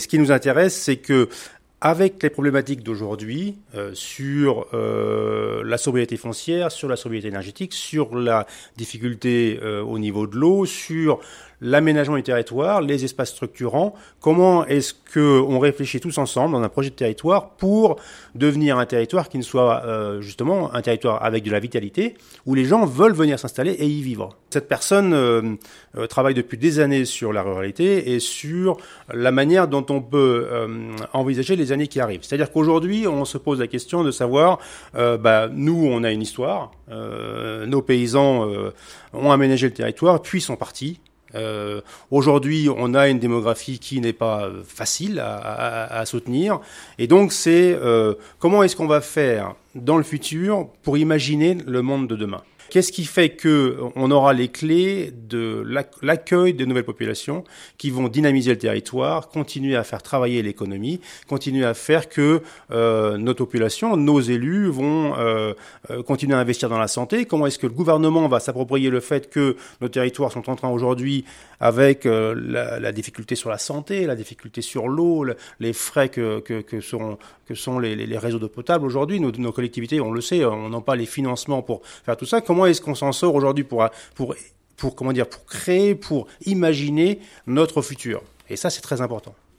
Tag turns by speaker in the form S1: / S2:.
S1: Ce qui nous intéresse, c'est que avec les problématiques d'aujourd'hui sur la sobriété foncière, sur la sobriété énergétique, sur la difficulté au niveau de l'eau, sur l'aménagement du territoire, les espaces structurants, comment est-ce qu'on réfléchit tous ensemble dans un projet de territoire pour devenir un territoire qui ne soit justement un territoire avec de la vitalité, où les gens veulent venir s'installer et y vivre. Cette personne travaille depuis des années sur la ruralité et sur la manière dont on peut envisager les années qui arrivent. C'est-à-dire qu'aujourd'hui, on se pose la question de savoir, nous, on a une histoire, nos paysans ont aménagé le territoire, puis sont partis. Aujourd'hui, on a une démographie qui n'est pas facile à soutenir. Et donc, c'est comment est-ce qu'on va faire dans le futur pour imaginer le monde de demain ? Qu'est-ce qui fait qu'on aura les clés de l'accueil de nouvelles populations qui vont dynamiser le territoire, continuer à faire travailler l'économie, continuer à faire que notre population, nos élus vont continuer à investir dans la santé? Comment est-ce que le gouvernement va s'approprier le fait que nos territoires sont en train aujourd'hui, avec la difficulté sur la santé, la difficulté sur l'eau, les frais que sont les réseaux d'eau potable aujourd'hui, nos collectivités, on le sait, on n'a pas les financements pour faire tout ça. Comment est-ce qu'on s'en sort aujourd'hui pour créer, pour imaginer notre futur? Et ça, c'est très important.